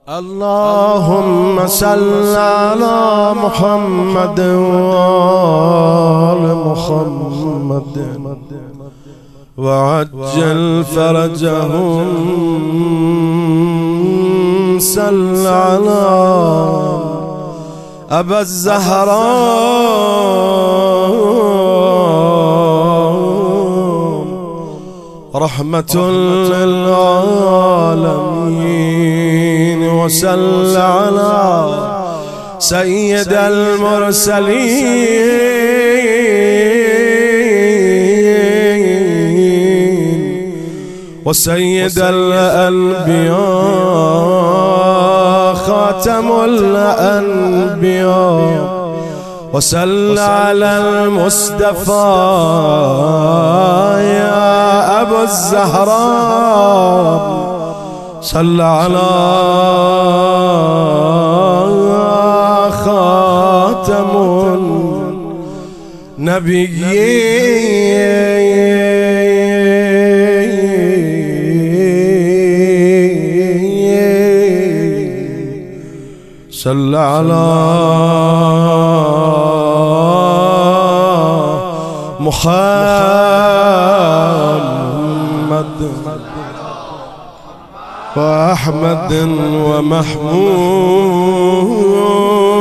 اللهم صل على محمد وآل محمد وعجل فرجهم. صل على أبا الزهراء رحمة للعالمين. وصل على سيد المرسلين وسيد الأنبياء خاتم الأنبياء. وصل على المصطفى يا أبا الزهراء. صل على خاتم النبيين. صل على محمد وأحمد ومحمود